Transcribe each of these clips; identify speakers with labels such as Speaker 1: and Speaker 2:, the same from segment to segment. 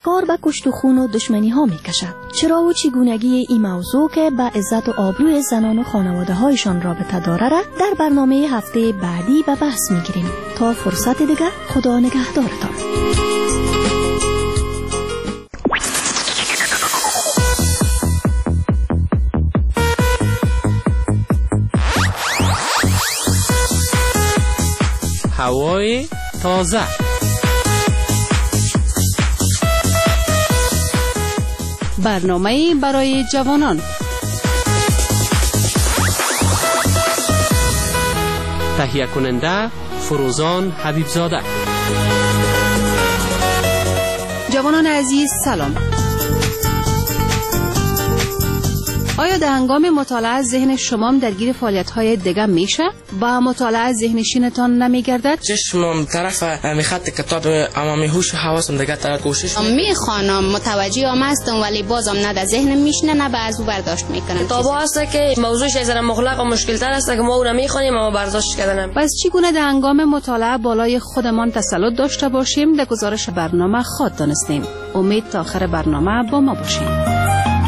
Speaker 1: کار به کشت و خون و دشمنی ها می کشد. چرا و چگونگی این موضوع که به عزت و آبروی زنان و خانواده هایشان رابطه داره را در برنامه هفته بعدی به بحث می گیریم. تا فرصت دیگه، خدا نگهدارتان.
Speaker 2: هوای تازه.
Speaker 3: برنامه برای جوانان.
Speaker 2: تهیه کننده فروزان حبیبزاده.
Speaker 3: جوانان عزیز سلام. آیا در هنگام مطالعه ذهن شما درگیر فعالیت‌های دیگه میشه؟ با مطالعه ذهنشینتان نمیگردد؟
Speaker 4: چشمم طرف میخط کتاب اما میهوش حواسم دیگه طرف کوشش
Speaker 5: میخوانم، متوجهم هستم، ولی بازم نه در ذهنم میشنه نه به از او برداشت میکنم.
Speaker 6: کتابا هست که موضوعش از مغلق و مشکل تر است که ما اون میخوانیم اما برداشت کردنم.
Speaker 3: پس چگونه در هنگام مطالعه بالای خودمان تسلط داشته باشیم؟ در گزارش برنامه خود دانستیم. امید تا آخر برنامه با ما باشیم.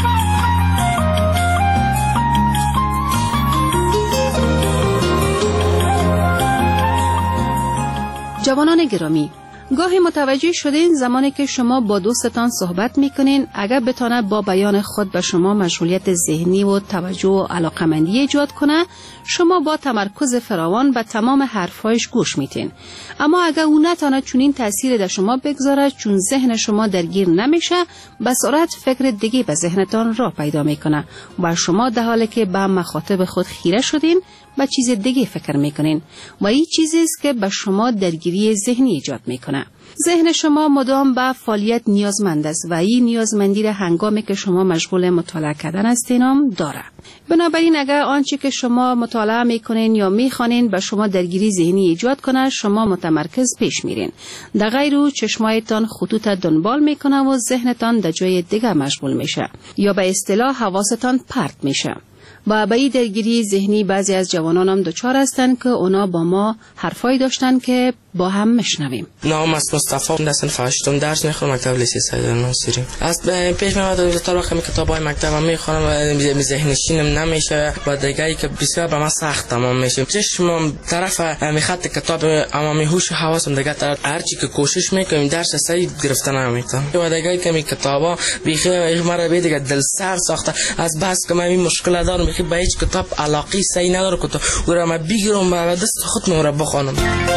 Speaker 3: جوانان گرامی، گاهی متوجه شدین زمانی که شما با دوستتان صحبت میکنین، اگر بتانه با بیان خود به شما مشغولیت ذهنی و توجه و علاقمندی ایجاد کنه، شما با تمرکز فراوان به تمام حرفایش گوش میتین. اما اگر او نتانه چنین تأثیر در شما بگذاره، چون ذهن شما درگیر نمیشه، به سرعت فکر دیگه به ذهنتان راه پیدا میکنه و شما در حالی که به مخاطب خود خیره شدین، به چیز دیگه فکر میکنین و این چیزی است که به شما درگیری ذهنی ایجاد میکنه. ذهن شما مدام به فعالیت نیازمند است و این نیازمندی را هنگامی که شما مشغول مطالعه کردن هستین داره. بنابراین اگر آنچه که شما مطالعه میکنین یا میخوانین به شما درگیری ذهنی ایجاد کنه، شما متمرکز پیش میرین. در غیر او چشمایتان خطوط دنبال میکنه و ذهنتان در جای دیگه مشغول میشه یا به اصطلاح حواستان پرت میشه. با این درگیری ذهنی بعضی از جوانانم دچار هستند که اونا با ما حرفایی داشتن که با هم میشنویم.
Speaker 4: نام است مصطفی، در صنف 8 درس میخونم، مکتب لیسه سید ناصری. از پیش میاد تا وقتی کتابای مکتبم میخونم و ذهنشینم نمیشه و دیگه که بسیار به من سخت تمام میشه. چشمم طرف میخط کتاب اما میهوش حواسم دیگه طرف هر چی که کوشش میکنم درس صحیح گرفتن نمیتونم. و دیگه که می کتابا بیخی مرا به دیگه دل سر ساخته از بس که من این مشکل دارم که به هیچ کتاب علاقه صحیح نداره که تو رو من بگیرم و دست خودم رو بخونم.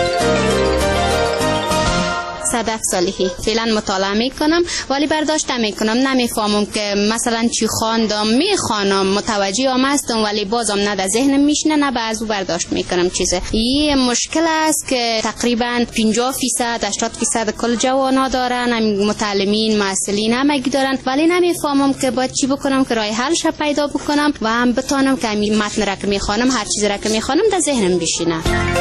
Speaker 5: صدق صالحی فعلا مطالعه میکنم ولی برداشت نمیکنم، نمیفهمم که مثلا چی خواندم، میخوانم، متوجهم هستم ولی بازم نه در ذهنم میشنه نه به از او برداشت میکنم چیزه. این مشکل است که تقریبا 50% 80% کل جوانا دارن، متعلمین، معسلین همگی دارن، ولی نمیفهمم که باید چی بکنم که راه حلش پیدا بکنم و هم بتونم که متن را که میخوانم، هر چیزی را که میخوانم در ذهنم بشینه.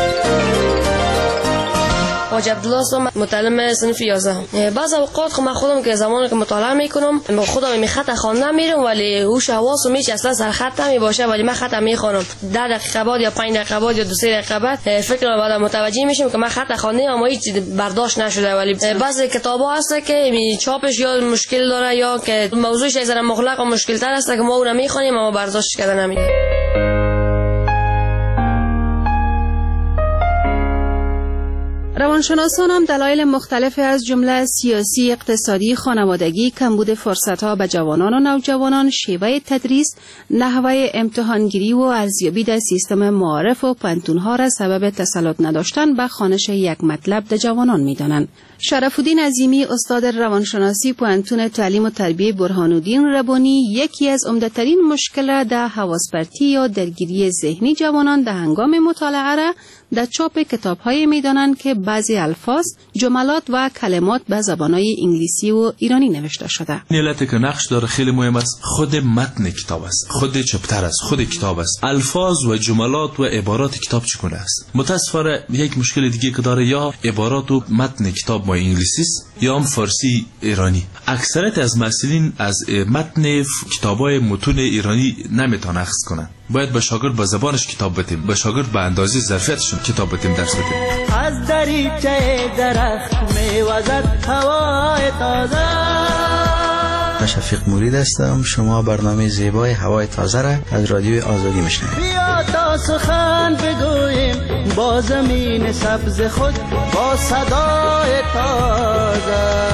Speaker 6: حاج عبدالله هستم، متعلم صنف 11. بعض اوقات خب من خودم که زمانی که مطالعه میکنم خودم می خط خواندن میرم ولی هوش حواسم میچ اصلا سر خط نمیباشه، ولی من خط میخوانم 10 دقیقه بعد یا 5 دقیقه بعد یا 2-3 دقیقه بعد فکر بعد متوجه میشم که من خط خواندم اما هیچ برداشت نشده. ولی بعضی کتابا هست که چاپش یا مشکل داره یا که موضوعش از مغلق و مشکل تر است که ما اون میخوانیم اما برداشت کردن نمیشه.
Speaker 3: روانشناسان هم دلایل مختلف از جمله سیاسی، اقتصادی، خانوادگی، کمبود فرصت‌ها به جوانان و نوجوانان، شیوه تدریس، نحوه امتحانگیری و ارزیابی در سیستم معارف و پانتون‌ها را سبب تسلط نداشتن به خوانش یک مطلب در جوانان می‌دانند. شرف‌الدین عظیمی، استاد روانشناسی پانتون تعلیم و تربیه برهان‌الدین ربانی، یکی از عمده‌ترین مشکلات در حواس‌پرتی یا درگیری ذهنی جوانان در هنگام مطالعه را در چاپ کتاب‌های می‌دانند که بعضی الفاظ، جملات و کلمات به زبان‌های انگلیسی و ایرانی نوشته شده.
Speaker 7: علتی که نقش داره خیلی مهم است، خود متن کتاب است، خود چپتر است، خود کتاب است. الفاظ و جملات و عبارات کتاب چگونه است؟ متأسفانه یک مشکل دیگه که داره، یا عبارات و متن کتاب با انگلیسی است یا هم فارسی ایرانی. اکثریت از مسئولین از متن کتاب‌های متون ایرانی نمیتونن اخذ کنن. باید به شاگرد به زبانش کتاب بدیم، به شاگرد به اندازه ظرفیتش کتاب بدیم، درس بدیم.
Speaker 8: از دریچه درخت میوزد هوای تازه.
Speaker 9: شفیق مرید هستم. شما برنامه زیبای هوای تازه را از رادیوی آزادی میشنوید.
Speaker 8: بیا تا سخن بگوییم با زمین سبز خود، با صدای تازه.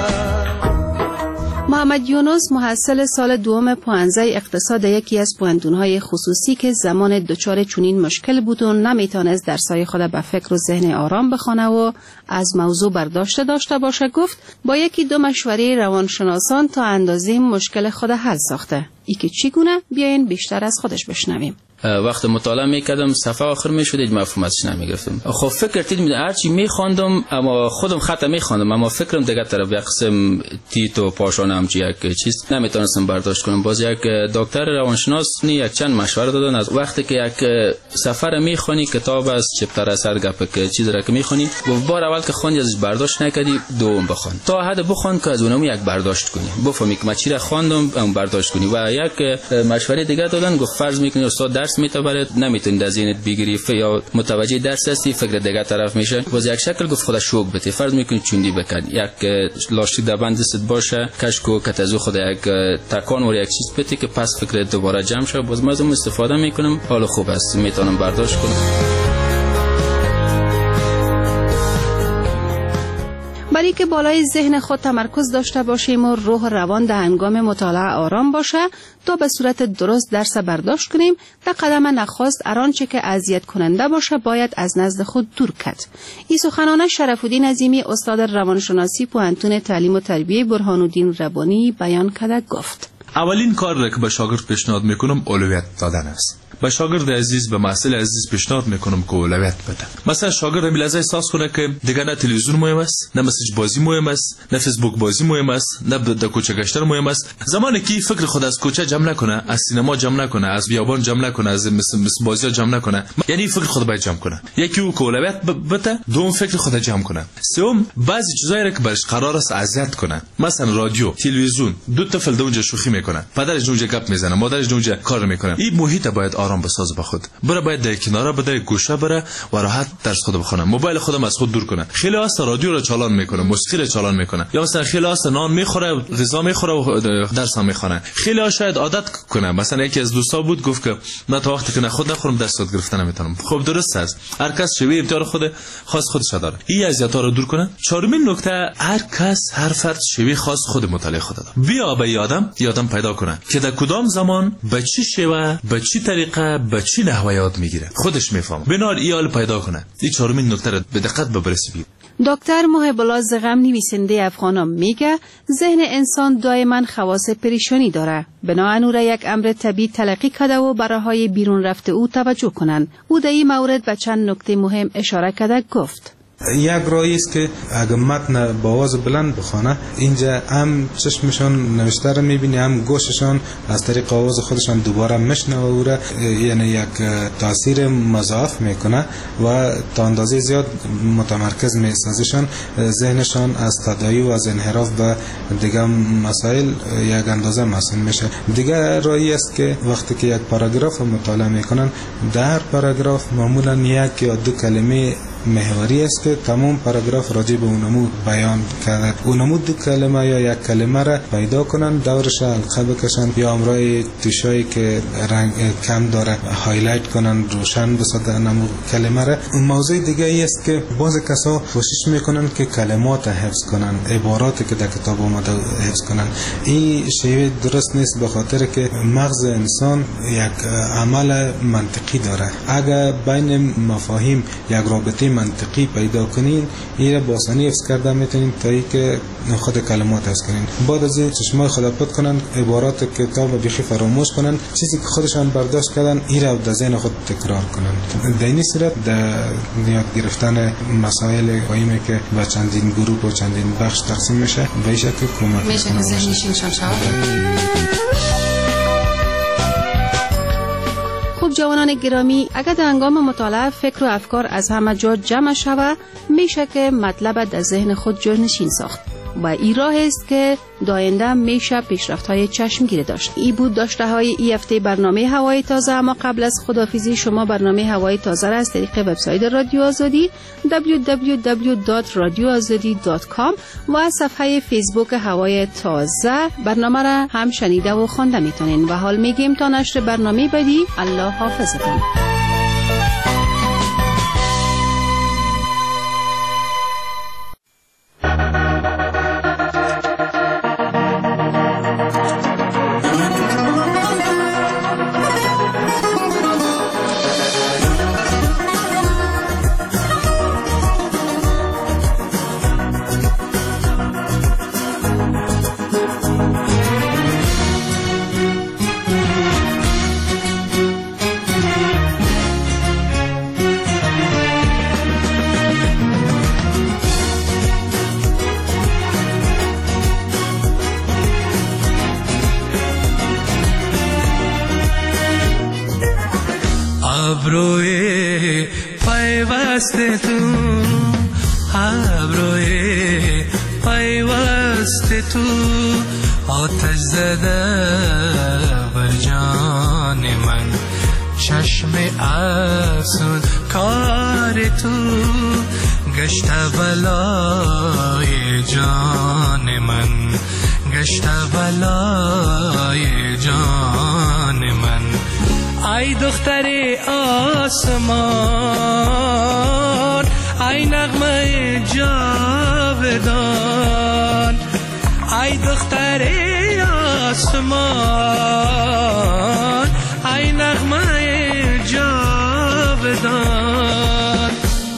Speaker 3: محمد یونس محصل سال دوم پانزه اقتصاد یکی از پوهنتون‌های خصوصی که زمان دچار چنین مشکل بود و نمیتونست درسای خود به فکر و ذهن آرام بخونه و از موضوع برداشت داشته باشه، گفت با یکی دو مشوره روانشناسان تا اندازه مشکل خود حل ساخته. ای که چگونه؟ بیاین بیشتر از خودش بشنویم.
Speaker 10: وقت مطالعه میکردم صفحه آخر میشد هیچ مفهومش نمیگرفتم. خب فکر کردم هرچی میخواندم اما خودم خطا میخواندم، اما فکرم دیگه طرف یک قسم تیت و پاشانم چی یک چیز نمیتونستم برداشت کنم. باز یک دکتر روانشناس یک چند مشوره دادن از وقتی که یک سفر میخونی کتاب از چپتر اثر گپ که چیز را که میخونی و بار اول که خوندی ازش برداشت نکردی دوم بخون تا حد بخون که از اونم یک برداشت کنی، بفهمی که من چی را خواندم اون برداشت کنی. و یک مشوره دیگه دادن گفت فرض میکنی استاد درس میتابرد نمیتونی از ذهنت بگیری یا متوجه درس هستی فکر دیگه طرف میشه. باز یک شکل گفت خدا شوق بده، فرض میکنی چوندی بکن یک لاستیک در بند دست باشه کشکو کتازو خدا یک تکان و یک چیز بده که پس فکر دوباره جمع شه. باز من از اون استفاده میکنم، حالا خوب است میتونم برداشت کنم.
Speaker 3: برای که بالای ذهن خود تمرکز داشته باشیم و روح و روان در هنگام مطالعه آرام باشه تا به صورت درست درس برداشت کنیم، در قدم نخست هرآنچه که اذیت کننده باشه باید از نزد خود دور کرد. این سخنان شرف‌الدین عظیمی استاد روانشناسی پوهنتون تعلیم و تربیه برهان‌الدین ربانی بیان کرده. گفت
Speaker 7: اولین کار را که به شاگرد پیشنهاد میکنم اولویت دادن است. به شاگرد عزیز به محصل عزیز پیشنهاد میکنم که اولویت بده. مثلا شاگرد همین لحظه احساس کنه که دیگه نه تلویزیون مهم است، نه مسیج بازی مهم است، نه فیسبوک بازی مهم است، نه در کوچه گشتن مهم است. زمانی که فکر خود از کوچه جمع نکنه، از سینما جمع نکنه، از بیابان جمع نکنه، از مثل بازی جمع نکنه، یعنی فکر خود باید جمع کنه. یکی او اولویت بده، دوم فکر خود جمع کنه، سوم بعضی چیزایی را که برش قرار است اذیت کنه، مثلا رادیو، تلویزیون، دو طفل اونجا شوخی میکنه، پدرش اونجا گپ میزنه، مادرش اونجا کار میکنه. این محیط باید آرام بسازه به خود. بره باید در کناره بده، گوشه بره و راحت درس خود بخونه. موبایل خودم از خود دور کنه. خیلی هست رادیو رو چالان میکنه، موسیقی رو چالان میکنه، یا مثلا خیلی هست نان میخوره، غذا میخوره و درس هم میخونه. خیلی ها شاید عادت کنه. مثلا یکی از دوستا بود گفت که من تا وقتی که خود نخورم درس یاد گرفتن نمیتونم. خب درست است، هر کس شوی اختیار خود خاص خودش داره. این اذیت‌ها رو دور کنه. چهارمین نکته، هر کس هر فرد شوی خاص خود مطالعه خود داره. بیا به یادم پیدا کنه که در کدام زمان به چی شیوه، به چی طریقه، به چی نحوه یاد میگیره، خودش میفهمه. بنار ایال پیدا کنه. این چهارمین نکته رو به دقت ببرسی.
Speaker 3: دکتر محب الله زغم نویسنده افغانان میگه ذهن انسان دائما خواص پریشانی داره، بنابراین او را یک امر طبیعی تلقی کرده و برای بیرون رفته او توجه کنند. او در این مورد به چند نکته مهم اشاره کرده. گفت
Speaker 11: یک راهی است که اگر متن با آواز بلند بخونه، اینجا هم چشمشان نوشته را میبینی، هم گوششان از طریق آواز خودشان دوباره میشنوه او را، یعنی یک تاثیر مضاعف میکنه و تا اندازه زیاد متمرکز میسازشان. ذهنشان از تداعی و از انحراف به دیگه مسائل یک اندازه مسئول میشه. دیگه راهی است که وقتی که یک پاراگراف مطالعه میکنن، در پاراگراف معمولا یک یا دو کلمه محوری است که تمام پاراگراف راجع به اونمو بیان کرده. اونمو دو کلمه یا یک کلمه را پیدا کنن، دورش حلقه بکشن یا امرای توشایی که رنگ کم داره هایلایت کنن، روشن بسازن اونمو کلمه را. اون موضوع دیگه ای است که بعض کسا کوشش میکنن که کلمات حفظ کنن، عباراتی که در کتاب اومده حفظ کنن. این شیوه درست نیست، به خاطر که مغز انسان یک عمل منطقی داره. اگر بین مفاهیم یک رابطه منطقی پیدا کنین، این با آسانی حفظ کرده میتونین تا ای که خود کلمات حفظ کنین. بعد از این چشمای خود پد کنن، عبارات کتاب بیخی فراموش کنن، چیزی که خودشان برداشت کردن این را در ذهن خود تکرار کنن. در این صورت در یاد گرفتن مسائل قایمه که به چندین گروه و چندین بخش تقسیم میشه، به این شکل کمک میشه ذهنشون
Speaker 3: جوانان گرامی، اگر در هنگام مطالعه فکر و افکار از همه جا جمع شود، میشه که مطلب در ذهن خود جانشین ساخت. و این راه است که داینده میشه پیشرفت‌های چشمگیر داشت. این بود داشته‌های این هفته برنامه هوای تازه. اما قبل از خداحافظی شما برنامه هوای تازه را از طریق وبسایت رادیو آزادی www.radioazadi.com و از صفحه فیسبوک هوای تازه برنامه را هم شنیده و خوانده میتونین. و حال میگیم تا نشر برنامه بعدی، الله حافظتون.
Speaker 12: ابروی پیوست تو، ابروی پیوست تو، آتش زده بر جان من، چشم افسون کار تو، گشت بلای جان من، گشت بلای جان من. ای دختر آسمان، ای نغمه جاودان، ای دختر آسمان، ای نغمه جاودان.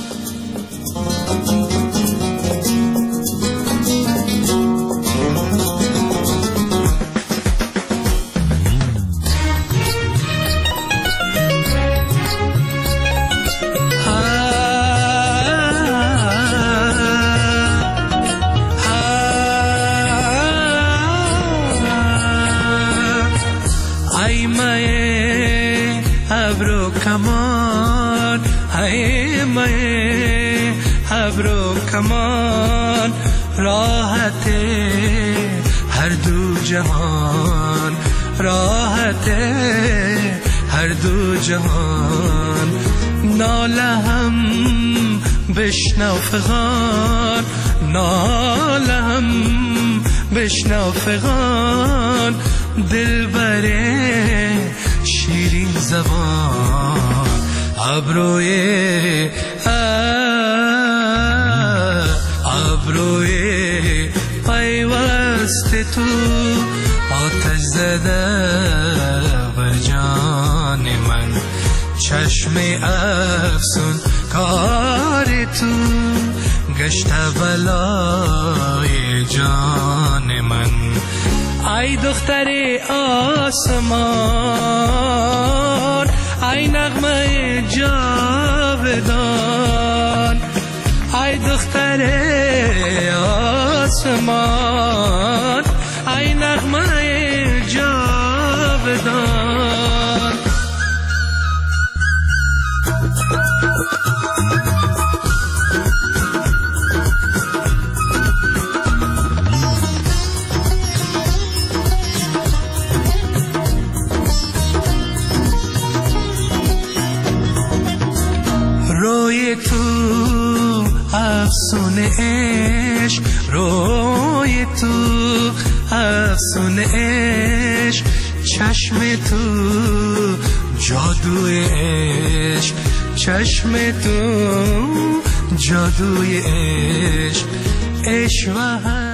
Speaker 12: کمان ای مه ابرو کمان، راحت هر دو جهان، راحت هر دو جهان. ناله هم بشنو فغان، ناله هم بشنو فغان، دل بره شیرین زبان. ابروی ابروی پیوست تو، آتش زده بر جان من، چشم افسون کار تو، گشت بلای جان من. ای دختر آسمان، ای نغمه جاودان، ای دختر آسمان، ای نغمه جاودان. روی تو افسون عشق، روی تو افسون عشق، چشم تو جادوی عشق، چشم تو جادوی عشق، عشق و